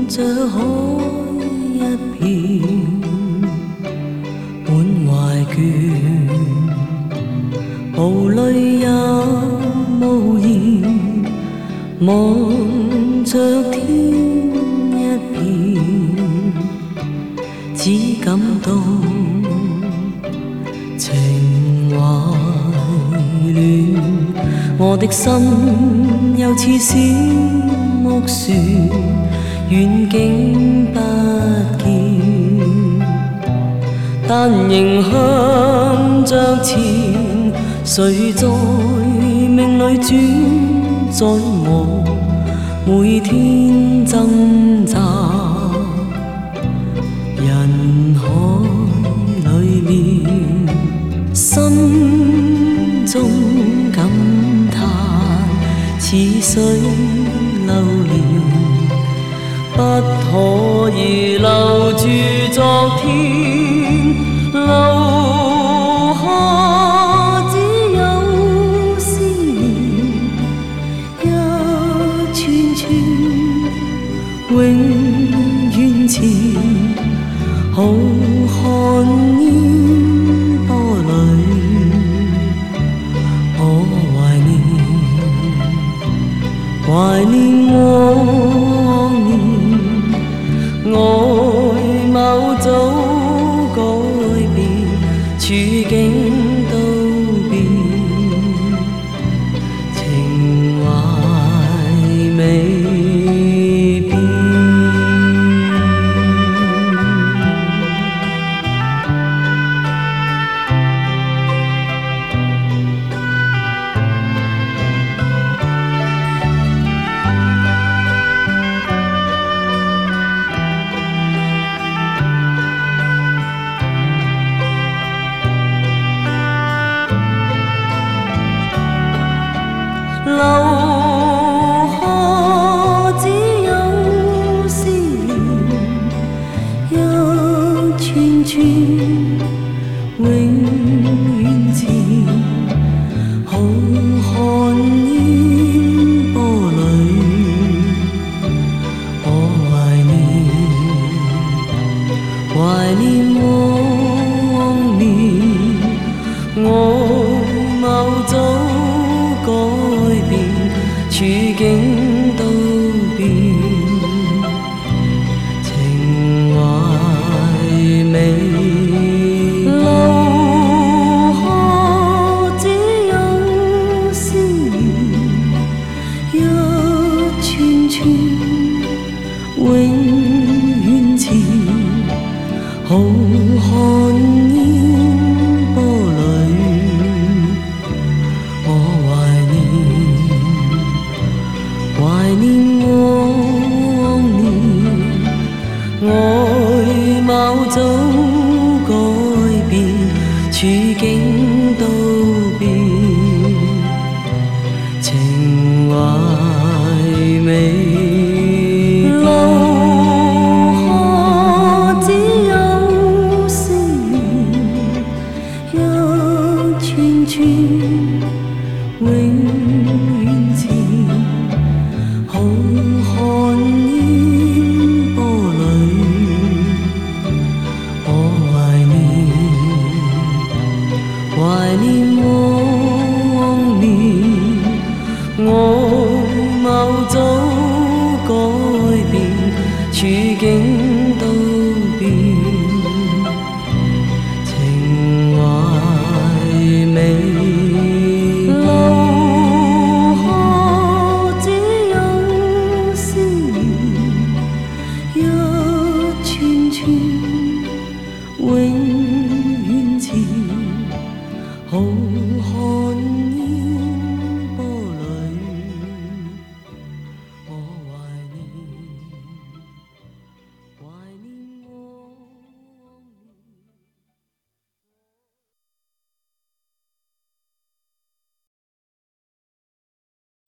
着海一片，滿懷倦，無淚也無言，望着天一片，只感到情懷亂。我的心又似小木船，遠景不見，但仍向着前。誰在命裏轉，在我每天掙扎人海裏面，心中感嘆似水流年，不可以留住昨天，留下只有思念，一串串永遠前，浩瀚煙波裏，我懷念往年，外貌早改變，處境都變，情懷未變。留下只有思念，一串串永遠前，浩瀚煙波裏，我懷念往年，外貌早改變，處境都變，情懷未留下只有思念，一串串永遠前，浩瀚煙波裏，懷念往年，外貌早改變，處境都變，情懷未留下只有思念，一串串永遠前，浩瀚煙波裏，我懷念往年，外貌早改變，處境都變，情懷未留下只有思念，一串串永遠前，好